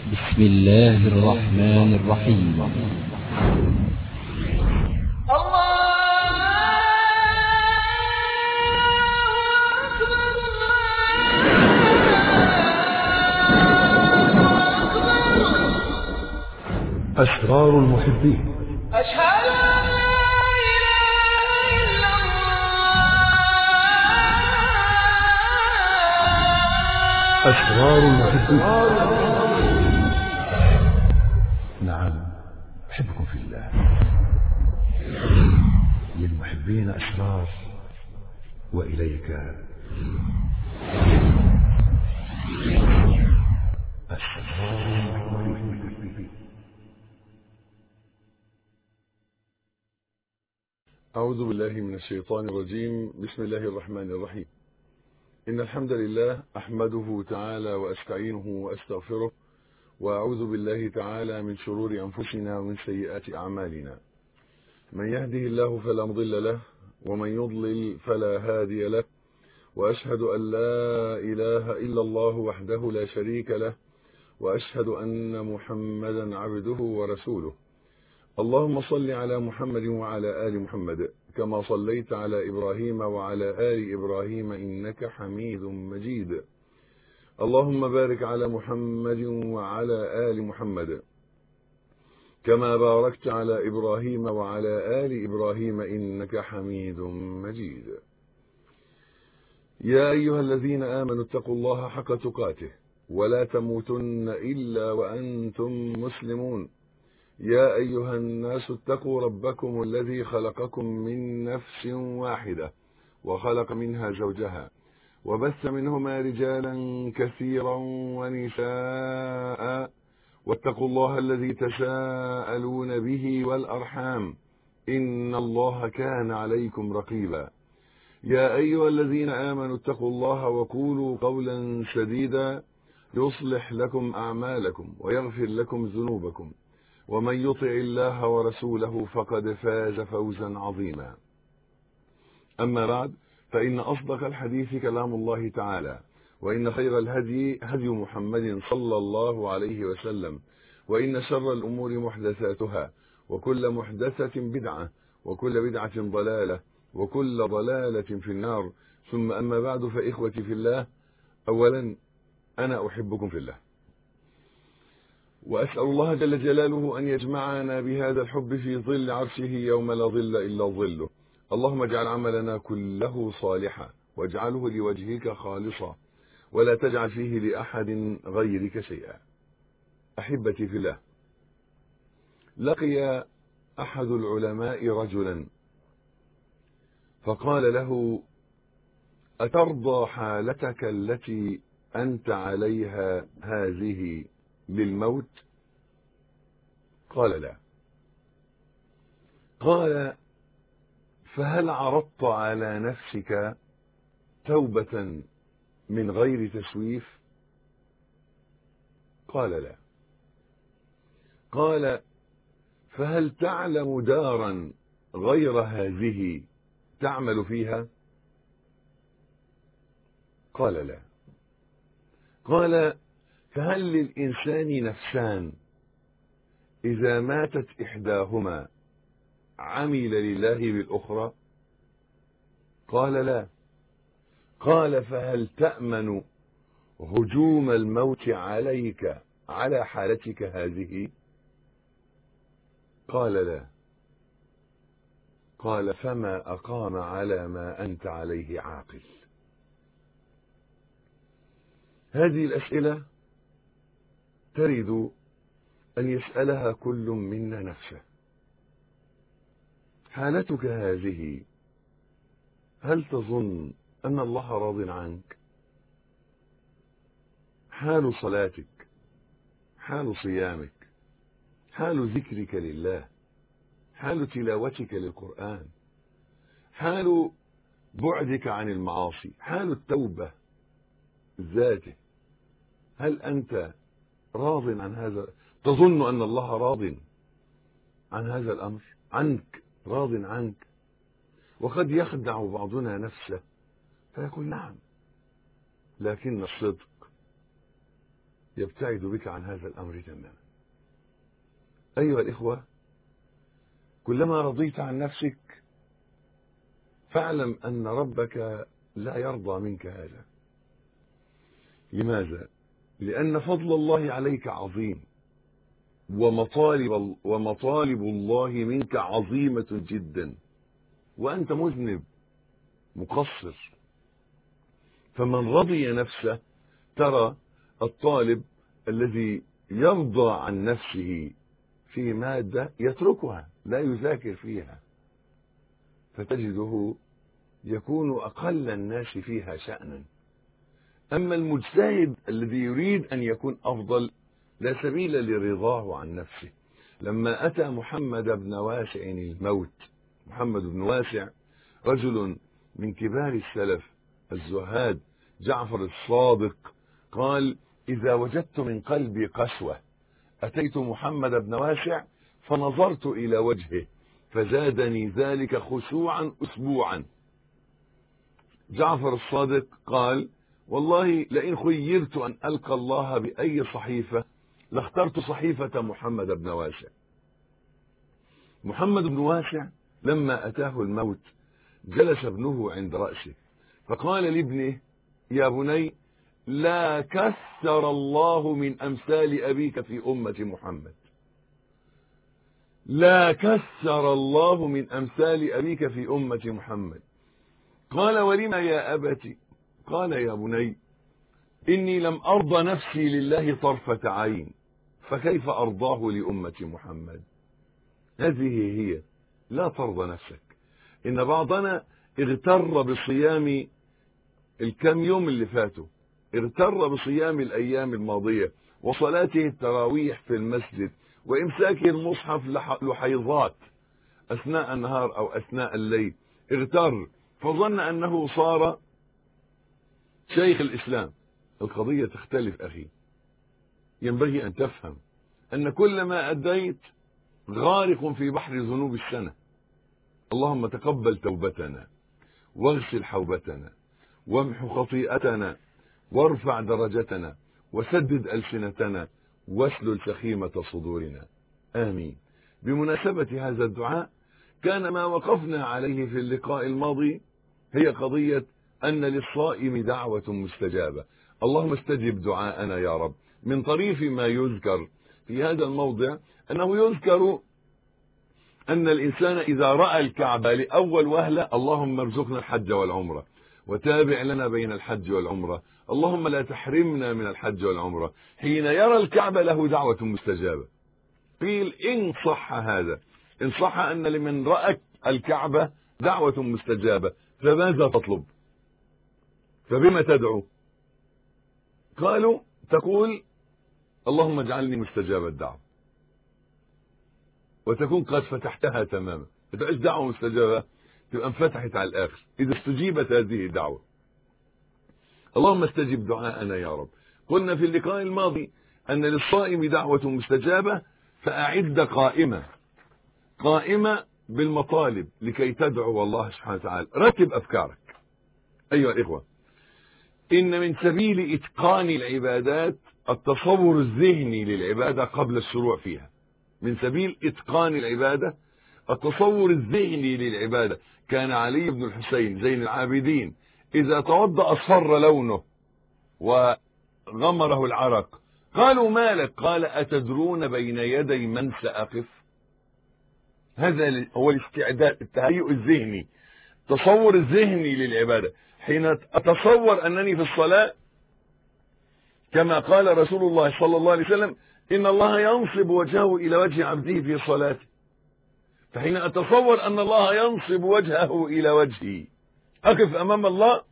بسم الله الرحمن الرحيم. أسرار المحبين. أشهد أن لا إله إلا الله. أسرار المحبين. نعم، أحبكم في الله. للمحبين أسرار، وإليك أسرار المحبين. أعوذ بالله من الشيطان الرجيم. بسم الله الرحمن الرحيم. إن الحمد لله أحمده تعالى وأستعينه وأستغفره، وأعوذ بالله تعالى من شرور أنفسنا ومن سيئات أعمالنا. من يهده الله فلا مضل له، ومن يضلل فلا هادي له، وأشهد أن لا إله إلا الله وحده لا شريك له، وأشهد أن محمدا عبده ورسوله. اللهم صل على محمد وعلى آل محمد كما صليت على إبراهيم وعلى آل إبراهيم إنك حميد مجيد. اللهم بارك على محمد وعلى آل محمد كما باركت على إبراهيم وعلى آل إبراهيم إنك حميد مجيد. يا أيها الذين آمنوا اتقوا الله حق تقاته ولا تموتن إلا وأنتم مسلمون. يا أيها الناس اتقوا ربكم الذي خلقكم من نفس واحدة وخلق منها زوجها وبث منهما رجالا كثيرا ونساء، واتقوا الله الذي تساءلون به والأرحام إن الله كان عليكم رقيبا. يا أيها الذين آمنوا اتقوا الله وقولوا قولا سديدا يصلح لكم أعمالكم ويغفر لكم ذنوبكم، ومن يطع الله ورسوله فقد فاز فوزا عظيما. أما بعد، فإن أصدق الحديث كلام الله تعالى، وإن خير الهدي هدي محمد صلى الله عليه وسلم، وإن شر الأمور محدثاتها، وكل محدثة بدعة، وكل بدعة ضلالة، وكل ضلالة في النار. ثم أما بعد، فإخوتي في الله، أولا أنا أحبكم في الله، وأسأل الله جل جلاله أن يجمعنا بهذا الحب في ظل عرشه يوم لا ظل إلا ظله. اللهم اجعل عملنا كله صالحا، واجعله لوجهك خالصا، ولا تجعل فيه لأحد غيرك شيئا. أحبتي في الله، لقي أحد العلماء رجلا فقال له: أترضى حالتك التي أنت عليها هذه للموت؟ قال: لا. قال: فهل عرضت على نفسك توبة من غير تسويف؟ قال: لا. قال: فهل تعلم دارا غير هذه تعمل فيها؟ قال: لا. قال: فهل للإنسان نفسان إذا ماتت إحداهما عمل لله بالأخرى؟ قال: لا. قال: فهل تأمن هجوم الموت عليك على حالتك هذه؟ قال: لا. قال: فما أقام على ما أنت عليه عاقل. هذه الأسئلة تريد أن يسألها كل منا نفسه. حالتك هذه، هل تظن أن الله راض عنك؟ حال صلاتك، حال صيامك، حال ذكرك لله، حال تلاوتك للقرآن، حال بعدك عن المعاصي، حال التوبة ذاته، هل أنت راض عن هذا؟ تظن أن الله راض عن هذا الأمر عنك، راض عنك؟ وقد يخدع بعضنا نفسه فيقول: نعم، لكن الصدق يبتعد بك عن هذا الأمر تماما. أيها الإخوة، كلما رضيت عن نفسك فاعلم أن ربك لا يرضى منك هذا. لماذا؟ لأن فضل الله عليك عظيم، ومطالب الله منك عظيمة جدا، وأنت مذنب مقصر. فمن رضي نفسه، ترى الطالب الذي يرضى عن نفسه في مادة يتركها لا يذاكر فيها، فتجده يكون أقل الناس فيها شأنا. أما المجتهد الذي يريد أن يكون أفضل لا سبيل لرضاه عن نفسه. لما أتى محمد بن واسع الموت، محمد بن واسع رجل من كبار السلف الزهاد، جعفر الصادق قال: إذا وجدت من قلبي قسوة أتيت محمد بن واسع فنظرت إلى وجهه فزادني ذلك خشوعا أسبوعا. جعفر الصادق قال: والله لئن خيرت أن ألقى الله بأي صحيفة لاخترت صحيفة محمد بن واسع. محمد بن واسع لما أتاه الموت جلس ابنه عند رأسه فقال لابنه: يا بني، لا كثر الله من أمثال أبيك في أمة محمد. لا كثر الله من أمثال أبيك في أمة محمد. قال: ولما يا أبتي؟ قال: يا بني، إني لم أرضى نفسي لله طرفة عين، فكيف أرضاه لأمة محمد؟ هذه هي، لا ترضى نفسك. إن بعضنا اغتر بصيام الكم يوم اللي فاتوا، اغتر بصيام الأيام الماضية وصلاته التراويح في المسجد وإمساكه المصحف لحيضات أثناء النهار أو أثناء الليل. اغتر فظن أنه صار شيخ الإسلام. القضية تختلف أخي. ينبغي أن تفهم أن كل ما أديت غارق في بحر ذنوب السنة. اللهم تقبل توبتنا واغسل حوبتنا وامح خطيئتنا وارفع درجتنا وسدد ألسنتنا واسلل سخيمة صدورنا، آمين. بمناسبة هذا الدعاء، كان ما وقفنا عليه في اللقاء الماضي هي قضية أن للصائم دعوة مستجابة. اللهم استجب دعاءنا يا رب. من طريف ما يذكر في هذا الموضع أنه يذكر أن الإنسان إذا رأى الكعبة لأول وهلة: اللهم ارزقنا الحج والعمرة وتابع لنا بين الحج والعمرة، اللهم لا تحرمنا من الحج والعمرة. حين يرى الكعبة له دعوة مستجابة. قيل: إن صح هذا، إن صح أن لمن رأى الكعبة دعوة مستجابة، فماذا تطلب؟ فبما تدعو؟ قالوا: تقول: اللهم اجعلني مستجاب الدعوة، وتكون قد فتحتها تماما. ما تبقاش دعوة مستجابة، تبقى انفتحت على الآخر إذا استجيبت هذه الدعوة. اللهم استجب دعاءنا يا رب. قلنا في اللقاء الماضي أن للصائم دعوة مستجابة، فأعد قائمة بالمطالب لكي تدعو الله سبحانه وتعالى. رتب أفكارك أيها الإخوة. إن من سبيل إتقان العبادات التصور الذهني للعبادة قبل الشروع فيها. من سبيل إتقان العبادة التصور الذهني للعبادة. كان علي بن الحسين زين العابدين إذا توضأ أصفر لونه وغمره العرق، قالوا: ما لك؟ قال: أتدرون بين يدي من سأقف؟ هذا هو الاستعداد، التهيؤ الذهني، التصور الذهني للعبادة. حين أتصور أنني في الصلاة كما قال رسول الله صلى الله عليه وسلم: إن الله ينصب وجهه إلى وجه عبده في صلاته. فحين أتصور أن الله ينصب وجهه إلى وجهي أقف أمام الله.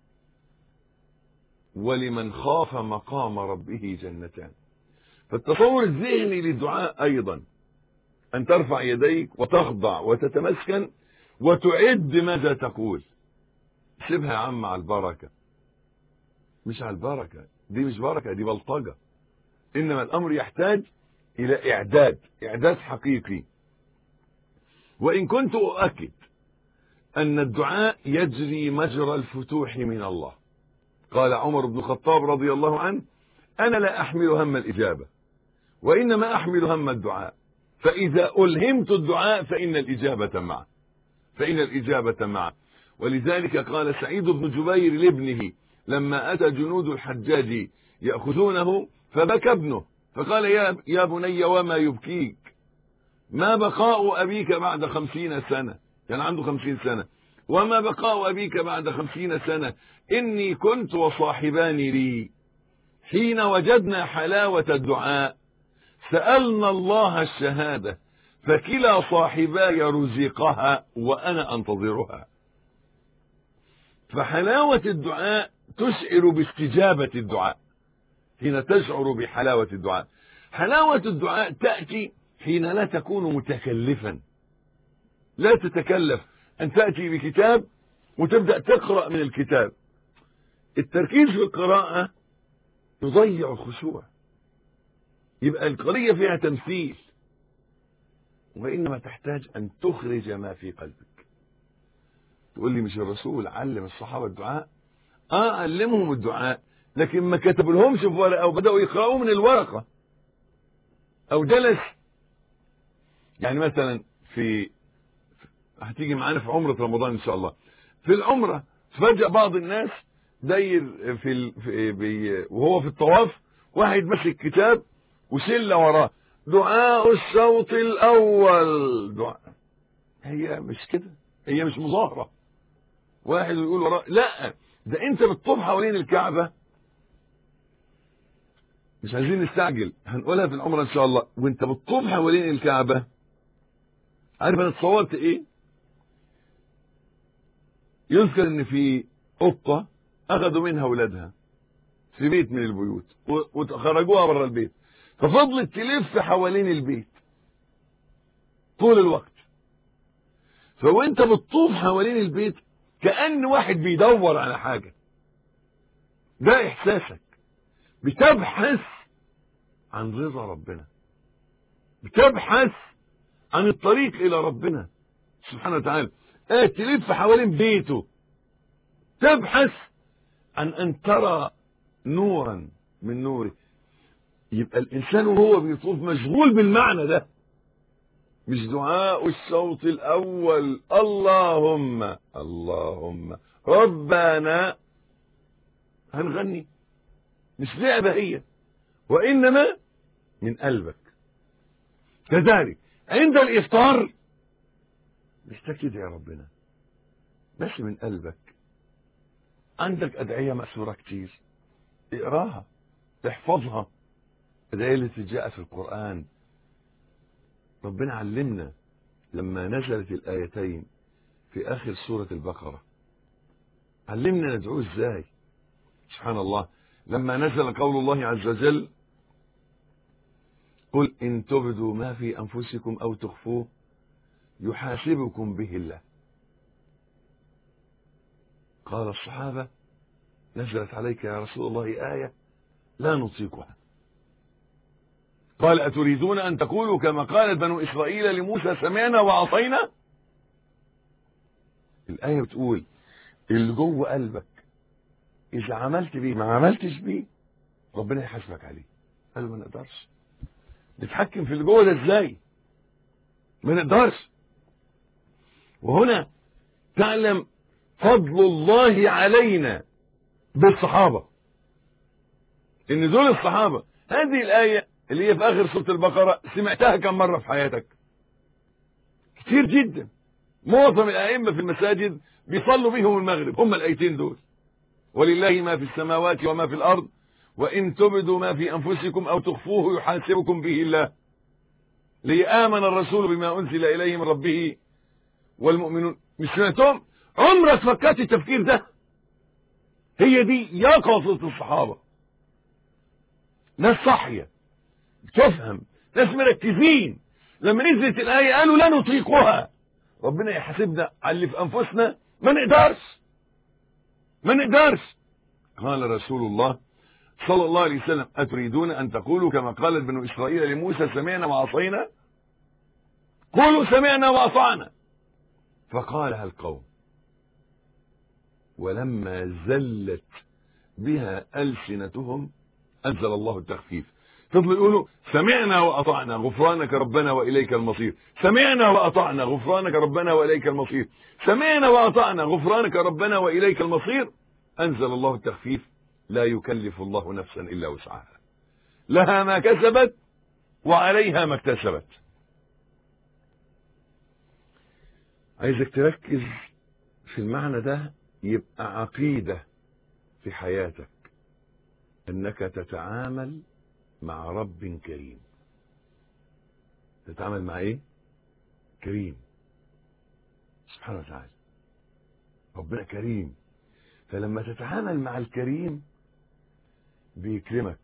ولمن خاف مقام ربه جنتان. فالتصور الذهني للدعاء أيضا أن ترفع يديك وتخضع وتتمسكن وتعد ماذا تقول. سيبها يا عم على البركة، مش على البركة، دي مش بركة، دي بلطجة. إنما الأمر يحتاج إلى إعداد حقيقي. وإن كنت أؤكد أن الدعاء يجري مجرى الفتوح من الله. قال عمر بن الخطاب رضي الله عنه: أنا لا أحمل هم الإجابة، وإنما أحمل هم الدعاء، فإذا ألهمت الدعاء فإن الإجابة معه. ولذلك قال سعيد بن جبير لابنه لما أتى جنود الحجاج يأخذونه فبكى ابنه، فقال يا بني وما يبكيك؟ ما بقاء أبيك بعد 50 سنة؟ كان عنده 50 سنة. وما بقاء أبيك بعد 50 سنة؟ إني كنت وصاحباني لي حين وجدنا حلاوة الدعاء سألنا الله الشهادة، فكلا صاحباي رزقها وأنا أنتظرها. فحلاوة الدعاء تشعر باستجابة الدعاء. حين تشعر بحلاوة الدعاء، حلاوة الدعاء تأتي حين لا تكون متكلفا، لا تتكلف أن تأتي بكتاب وتبدأ تقرأ من الكتاب. التركيز في القراءة يضيع الخشوع، يبقى القضية فيها تمثيل، وإنما تحتاج أن تخرج ما في قلبك. تقول لي مش الرسول علم الصحابة الدعاء؟ علمهم الدعاء، لكن ما كتب لهمش في ورقة أو بدأوا يقرأوا من الورقة أو جلس. يعني مثلا هتيجي معانا في عمرة رمضان إن شاء الله، في العمرة فجأة بعض الناس داير وهو في الطواف واحد ماسك كتاب وشلة وراه دعاء الشوط الأول. دعاء هي مش كده، هي مش مظاهرة واحد يقول وراه، لا، ده انت بتطوف حوالين الكعبة. مش عايزين نستعجل، هنقولها في العمرة ان شاء الله. وانت بتطوف حوالين الكعبة، عارف انا اتصورت ايه؟ يذكر ان في قطة اخذوا منها ولادها في بيت من البيوت وخرجوها بره البيت، ففضلت تلف حوالين البيت طول الوقت. فوانت بتطوف حوالين البيت كأن واحد بيدور على حاجة، ده احساسك. بتبحث عن رضا ربنا، بتبحث عن الطريق الى ربنا سبحانه وتعالى. تلف حوالين بيته، تبحث عن ان ترى نورا من نوره. يبقى الانسان وهو بيطوف مشغول بالمعنى ده، مش دعاء الشوط الاول اللهم ربنا هنغني، مش لعبة هي، وانما من قلبك. كذلك عند الافطار محتاج تدعي ربنا بس من قلبك. عندك ادعية مأثورة كتير، اقراها، احفظها. الادعية التي جاءت في القرآن، ربنا علمنا لما نزلت الآيتين في آخر سورة البقرة، علمنا ندعوه ازاي. سبحان الله، لما نزل قول الله عز وجل قل إن تبدوا ما في أنفسكم أو تخفوه يحاسبكم به الله. قال الصحابة نزلت عليك يا رسول الله آية لا نطيقها. قال أتريدون أن تقولوا كما قالت بنو إسرائيل لموسى سمعنا وعصينا؟ الآية بتقول اللي جوه قلبك إذا عملت بيه ما عملتش بيه ربنا يحاسبك عليه. قالوا ما نقدرش نتحكم في اللي جوه ده ازاي، ما نقدرش. وهنا تعلم فضل الله علينا بالصحابة، ان دول الصحابة. هذه الآية اللي هي في آخر سورة البقرة سمعتها كم مرة في حياتك؟ كتير جدا. معظم الأئمة في المساجد بيصلوا بيهم المغرب هم الآيتين دول، ولله ما في السماوات وما في الأرض وإن تبدوا ما في أنفسكم أو تخفوه يحاسبكم به الله ليآمن الرسول بما أنزل إليه من ربه والمؤمنون. مش سمعتهم؟ عمرك فكرت التفكير ده؟ هي دي يقظة الصحابة، ناس صاحية تفهم، ناس مركزين. لما نزلت الآية قالوا لا نطيقها، ربنا يحاسبنا على اللي في أنفسنا ما نقدرش. قال رسول الله صلى الله عليه وسلم أتريدون أن تقولوا كما قالت بنو إسرائيل لموسى سمعنا وعصينا؟ قولوا سمعنا وأطعنا. فقالها القوم ولما زلت بها ألسنتهم أنزل الله التخفيف. فضلوا يقولوا سمعنا وأطعنا غفرانك ربنا وإليك المصير، سمعنا وأطعنا غفرانك ربنا وإليك المصير، سمعنا وأطعنا غفرانك ربنا وإليك المصير. أنزل الله التخفيف: لا يكلف الله نفسا إلا وسعها، لها ما كسبت وعليها ما اكتسبت. عايزك تركز في المعنى ده، يبقى عقيدة في حياتك انك تتعامل مع رب كريم. تتعامل مع ايه؟ كريم سبحانه وتعالى. ربنا كريم، فلما تتعامل مع الكريم بيكرمك.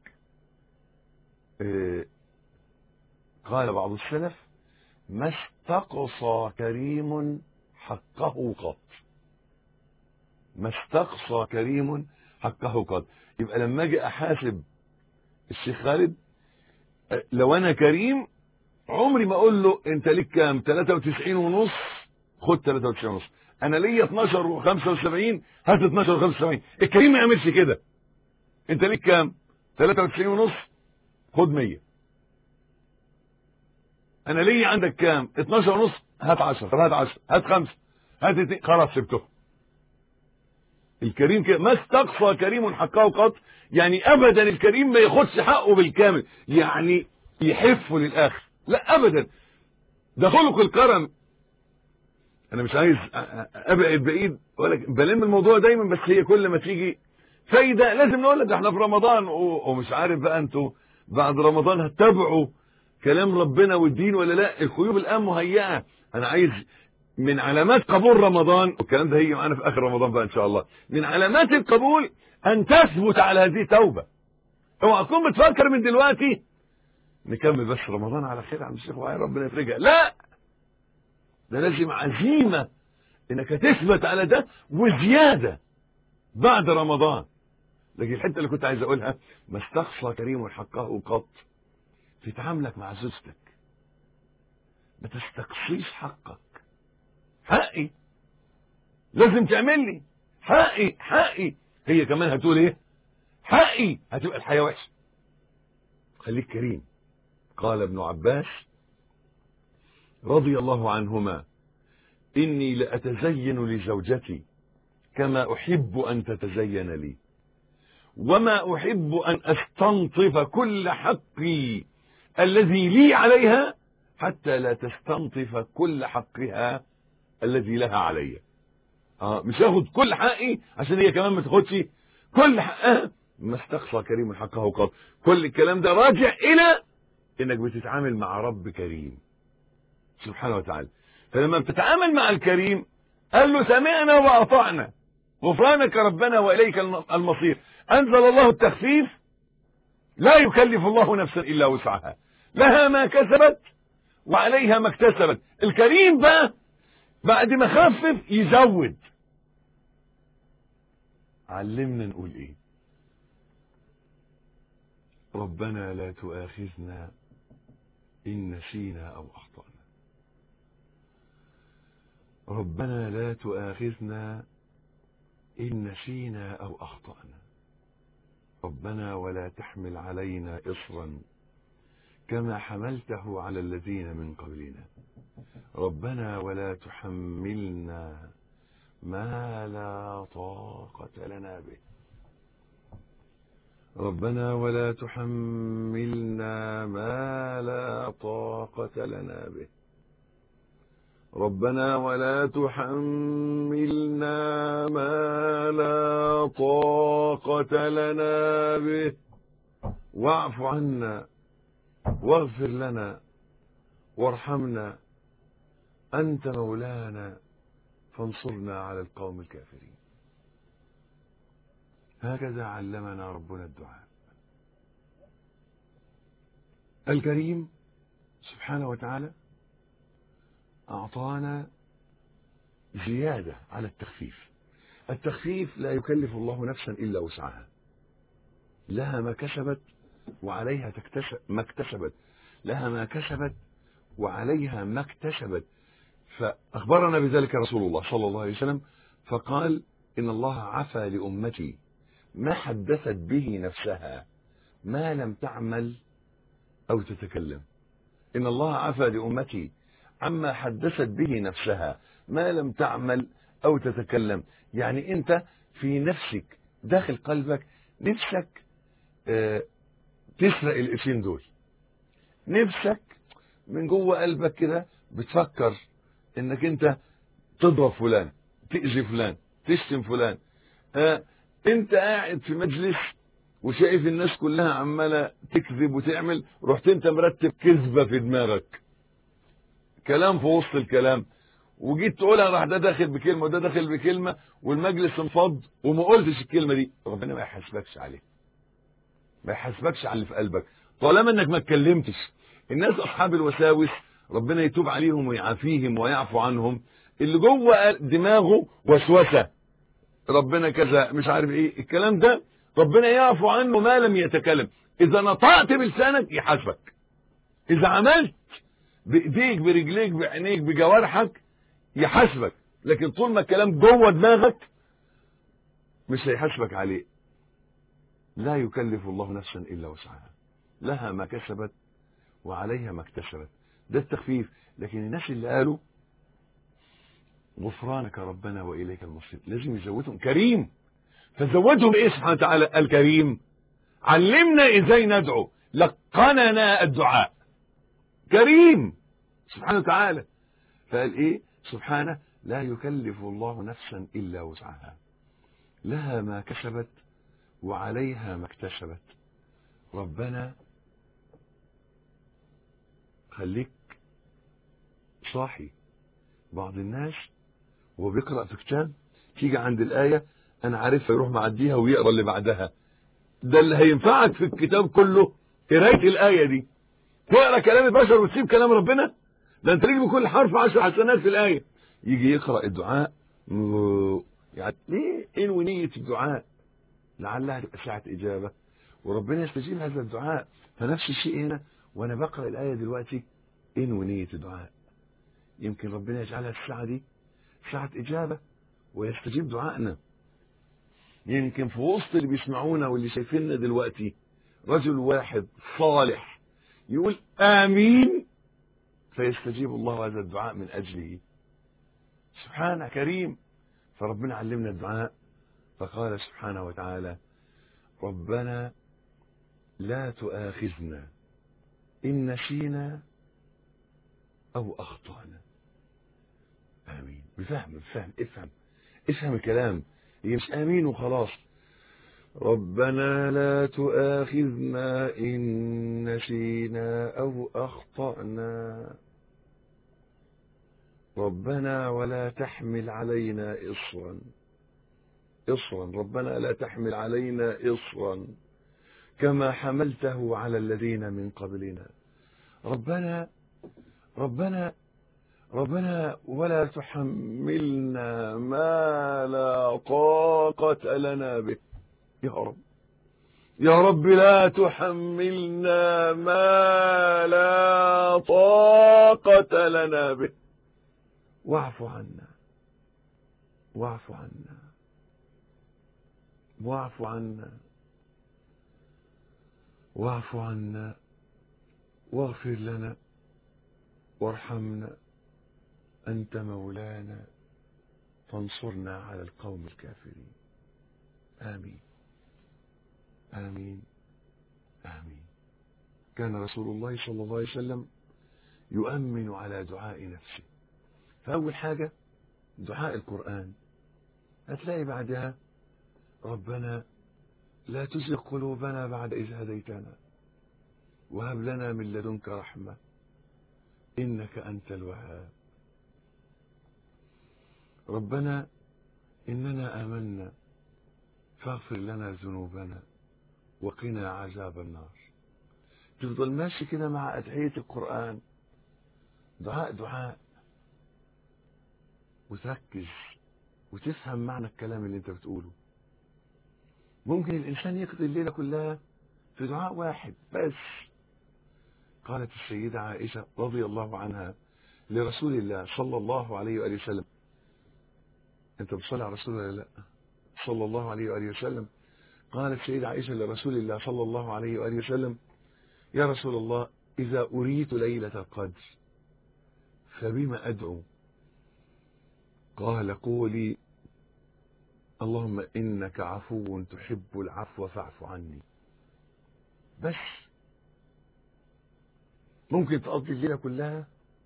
قال بعض السلف: ما استقصى كريم حقه قط. ما استقصى كريم حقه قط. يبقى لما اجي احاسب الشيخ خالد، لو انا كريم عمري ما اقول له انت ليك كام 93 ونص، خد 93 ونص. انا ليا 12 و75، هات 12 و75. الكريم ما يعملش كده. انت ليك كام 93 ونص، خد 100. انا ليا عندك كام 12 ونص، هات 10. طب هات 10، هات 5، هات 2، خلاص سبته. الكريم كده. ما استقصى كريم حقه قط، يعني ابدا الكريم ما ياخدش حقه بالكامل، يعني يحفه للاخر، لا ابدا. ده خلق الكرم. انا مش عايز ابعد بعيد، ولكن بلم الموضوع دايما، بس هي كل ما تيجي فايده لازم نقول لك احنا في رمضان، ومش عارف بقى انتوا بعد رمضان هتتابعوا كلام ربنا والدين ولا لا. الخيوب الان مهيئه. انا عايز من علامات قبول رمضان، والكلام ده هيجي معانا في اخر رمضان بقى ان شاء الله، من علامات القبول ان تثبت على هذه التوبه. اوعى تكون بتفكر من دلوقتي نكمل بس رمضان على خير يا عم الشيخ وعي ربنا يفرجها، لا، ده لازم عزيمه انك تثبت على ده وزياده بعد رمضان. لكن الحته اللي كنت عايز اقولها: ما استقصى كريم حقه قط. في تعاملك مع زوجتك ما تستقصيش حقك. حقي لازم تعمل لي، حقي حقي. هي كمان هتقول ايه؟ حقي. هتبقى الحياه وحشه. خليك كريم. قال ابن عباس رضي الله عنهما: اني لاتزين لزوجتي كما احب ان تتزين لي، وما احب ان استنطف كل حقي الذي لي عليها حتى لا تستنطف كل حقها الذي لها علي. مش هاخد كل حقي عشان هي كمان ما تاخدش كل حقها. ما استقصى كريم حقه قط. كل الكلام ده راجع الى انك بتتعامل مع رب كريم سبحانه وتعالى. فلما بتتعامل مع الكريم قال له سمعنا واطعنا غفرانك ربنا واليك المصير. انزل الله التخفيف: لا يكلف الله نفسا الا وسعها، لها ما كسبت وعليها ما اكتسبت. الكريم بقى بعد ما خفف يزود. علمنا نقول ايه؟ ربنا لا تؤاخذنا إن نسينا أو أخطأنا. ربنا لا تؤاخذنا إن نسينا أو أخطأنا. ربنا ولا تحمل علينا إصرا كما حملته على الذين من قبلنا. ربنا ولا تحملنا ما لا طاقة لنا به. ربنا ولا تحملنا ما لا طاقة لنا به. ربنا ولا تحملنا ما لا طاقة لنا به واعف عنا واغفر لنا وارحمنا أنت مولانا فانصرنا على القوم الكافرين. هكذا علمنا ربنا الدعاء. الكريم سبحانه وتعالى أعطانا زيادة على التخفيف. التخفيف: لا يكلف الله نفسا إلا وسعها، لها ما كسبت وعليها ما اكتسبت، لها ما كسبت وعليها ما اكتسبت. فأخبرنا بذلك رسول الله صلى الله عليه وسلم فقال: إن الله عفى لأمتي ما حدثت به نفسها ما لم تعمل أو تتكلم. إن الله عفى لأمتي عما حدثت به نفسها ما لم تعمل أو تتكلم. يعني أنت في نفسك داخل قلبك نفسك تسرق القرشين دول، نفسك من جوه قلبك كده بتفكر انك انت تضرب فلان، تأذي فلان، تشتم فلان. انت قاعد في مجلس وشايف الناس كلها عمالة تكذب وتعمل، رحت انت مرتب كذبة في دماغك، كلام في وسط الكلام، وجيت تقولها راح ده داخل بكلمة وده داخل بكلمة والمجلس انفض وما قلتش الكلمة دي. ربنا ما يحاسبكش عليه، ما يحاسبكش على اللي في قلبك طالما انك ما اتكلمتش. الناس اصحاب الوساوس ربنا يتوب عليهم ويعافيهم ويعفو عنهم. اللي جوه دماغه وسوسه، ربنا كذا مش عارف ايه الكلام ده، ربنا يعفو عنه ما لم يتكلم. اذا نطقت بلسانك يحاسبك، اذا عملت بايديك برجليك بعينيك بجوارحك يحاسبك، لكن طول ما الكلام جوه دماغك مش هيحاسبك عليه. لا يكلف الله نفسا الا وسعها، لها ما كسبت وعليها ما اكتسبت. ده التخفيف. لكن الناس اللي قالوا غفرانك ربنا واليك المصير لازم يزودهم كريم. فزودهم ايه سبحانه وتعالى؟ الكريم علمنا ازاي ندعو، لقننا الدعاء، كريم سبحانه وتعالى. فقال ايه سبحانه؟ لا يكلف الله نفسا الا وسعها، لها ما كسبت وعليها ما اكتسبت. ربنا خليك صاحي. بعض الناس وهو بيقرأ في كتاب تيجي عند الآية أنا عارفها يروح معديها ويقرأ اللي بعدها. ده اللي هينفعك في الكتاب كله قراية الآية دي. تقرأ كلام البشر وتسيب كلام ربنا؟ ده أنت ليك بكل حرف 10 حسنات في الآية. يجي يقرأ الدعاء يعني ليه؟ إنوي نية الدعاء لعلها تبقى ساعة إجابة وربنا يستجيب هذا الدعاء. فنفس الشيء هنا وأنا بقرأ الآية دلوقتي إنوي نية الدعاء، يمكن ربنا يجعلها الساعة دي ساعة إجابة ويستجيب دعائنا. يمكن في وسط اللي بيسمعونا واللي شايفيننا دلوقتي رجل واحد صالح يقول آمين فيستجيب الله هذا الدعاء من أجله. سبحانه كريم. فربنا علمنا الدعاء فقال سبحانه وتعالى ربنا لا تؤاخذنا إن نسينا أو أخطأنا. آمين. بفهم افهم الكلام. هي مش آمين وخلاص. ربنا لا تؤاخذنا إن نسينا أو أخطأنا ربنا ولا تحمل علينا إصرا ربنا لا تحمل علينا إصرا كما حملته على الذين من قبلنا. ربنا ولا تحملنا ما لا طاقة لنا به. يا رب لا تحملنا ما لا طاقة لنا به. واعف عنا واغفر لنا وارحمنا أنت مولانا فانصرنا على القوم الكافرين. آمين. كان رسول الله صلى الله عليه وسلم يؤمن على دعاء نفسه. فأول حاجة دعاء القرآن، هتلاقي بعدها ربنا لا تزغ قلوبنا بعد إذ هديتنا وهب لنا من لدنك رحمة إنك أنت الوهاب. ربنا إننا آمنا فاغفر لنا ذنوبنا وقنا عذاب النار. تفضل ماشي كده مع أدعية القرآن، دعاء وتركز وتفهم معنى الكلام اللي انت بتقوله. ممكن الإنسان يقضي الليلة كلها في دعاء واحد بس. قالت السيدة عائشة رضي الله عنها لرسول الله صلى الله عليه وآله وسلم، انت بتصلي على رسول الله؟ لا، صلى الله عليه وآله وسلم. قالت سيدة عائشة لرسول الله صلى الله عليه وآله وسلم: يا رسول الله، إذا أريت ليلة القدر فبما أدعو؟ قال: قولي: اللهم إنك عفو تحب العفو فاعف عني. بس ممكن تقضي الليلة كلها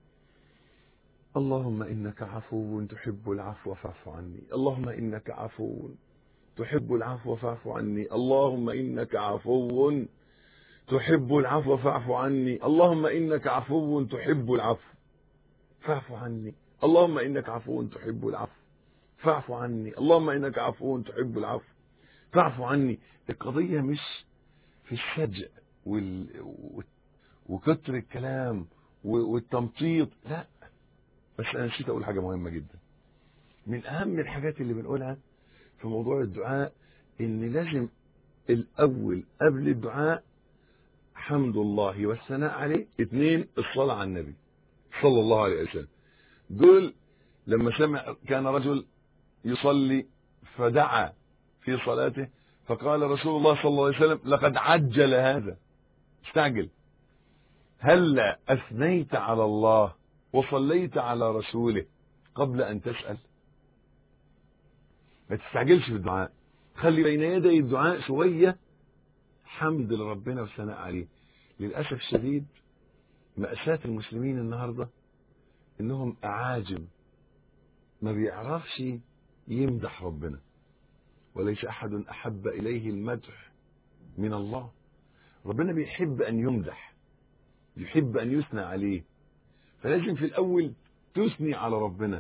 اللهم إنك عفو تحب العفو فاعف عني، اللهم إنك عفو تحب العفو فاعف عني، اللهم إنك عفو تحب العفو فاعف عني، اللهم إنك عفو تحب العفو فاعف عني، اللهم إنك عفو تحب العفو فاعف عني، اللهم إنك عفو تحب العفو فاعف عني. القضية مش في السجع وكتر الكلام والتمطيط، لا. بس أنا نسيت أقول حاجة مهمة جدا. من أهم الحاجات اللي بنقولها في موضوع الدعاء إن لازم الأول قبل الدعاء حمد الله والثناء عليه، 2 الصلاة على النبي صلى الله عليه وسلم. دول لما سمع كان رجل يصلي فدعا في صلاته فقال رسول الله صلى الله عليه وسلم: لقد عجل هذا، استعجل. هلا أثنيت على الله وصليت على رسوله قبل أن تسأل؟ ما تستعجلش في الدعاء، خلي بين يدي الدعاء شوية حمد لربنا والثناء عليه. للأسف الشديد مأساة المسلمين النهاردة إنهم أعاجم، ما بيعرفش يمدح ربنا، وليس أحد أحب إليه المدح من الله. ربنا بيحب أن يمدح، يحب أن يثنى عليه، فلازم في الأول تثني على ربنا.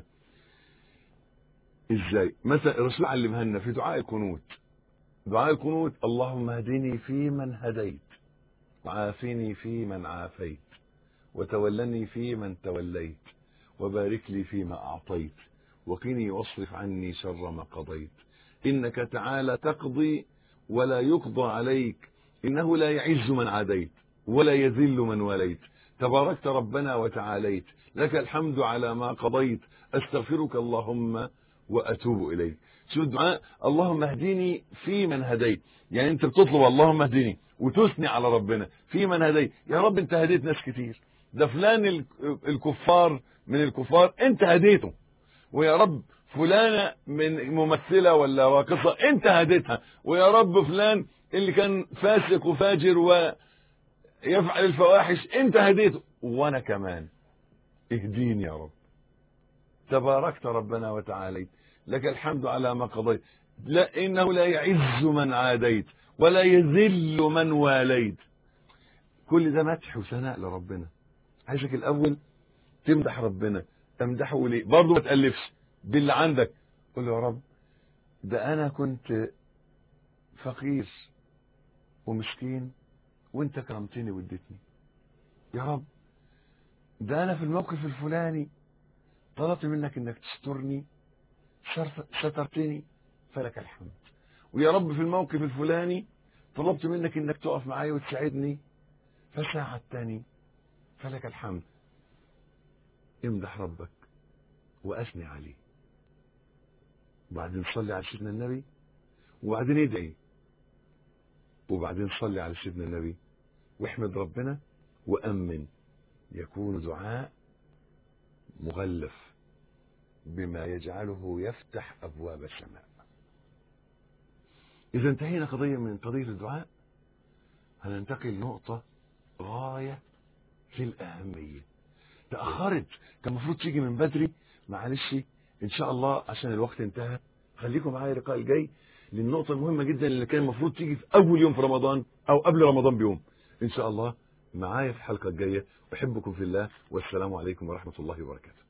إزاي؟ مثلا الرسول علمها لنا في دعاء القنوت. دعاء القنوت: اللهم اهدني فيمن هديت، وعافني فيمن عافيت، وتولني فيمن توليت، وبارك لي فيما أعطيت، وقني واصرف عني شر ما قضيت، إنك تعالى تقضي ولا يقضى عليك، إنه لا يعز من عاديت ولا يذل من وليت، تباركت ربنا وتعاليت، لك الحمد على ما قضيت، أستغفرك اللهم وأتوب إليك. شو الدعاء؟ اللهم اهديني في من هديت، يعني أنت بتطلب اللهم اهديني وتثني على ربنا في من هديت. يا رب أنت هديت ناس كتير، ده فلان الكفار من الكفار أنت هديته، ويا رب فلانة من ممثلة ولا راقصة أنت هديتها، ويا رب فلان اللي كان فاسق وفاجر ويفعل الفواحش أنت هديته، وأنا كمان اهديني يا رب. تباركت ربنا وتعاليت، لك الحمد على ما قضيت، لا إنه لا يعز من عاديت ولا يذل من واليت. كل ده مدح وثناء لربنا. عايزك الأول تمدح ربنا. تمدحه ليه؟ برضه ما تألفش باللي عندك، قول له: يا رب ده أنا كنت فقير ومسكين وانت كرمتني واديتني. يا رب ده أنا في الموقف الفلاني طلبت منك انك تسترني سترتني فلك الحمد. ويا رب في الموقف الفلاني طلبت منك انك تقف معايا وتساعدني فساعدتني فلك الحمد. امدح ربك واثني عليه، وبعدين صلي على سيدنا النبي، وبعدين ادعي، وبعدين صلي على سيدنا النبي واحمد ربنا وأمن. يكون دعاء مغلف بما يجعله يفتح أبواب السماء. إذا انتهينا قضية من قضية الدعاء، هننتقل لنقطة غاية في الأهمية. تأخرت، كان المفروض تيجي من بدري، معلش إن شاء الله عشان الوقت انتهى. خليكم معايا اللقاء الجاي للنقطة المهمة جدا اللي كان المفروض تيجي في أول يوم في رمضان أو قبل رمضان بيوم. إن شاء الله معايا في الحلقة الجاية. أحبكم في الله، والسلام عليكم ورحمة الله وبركاته.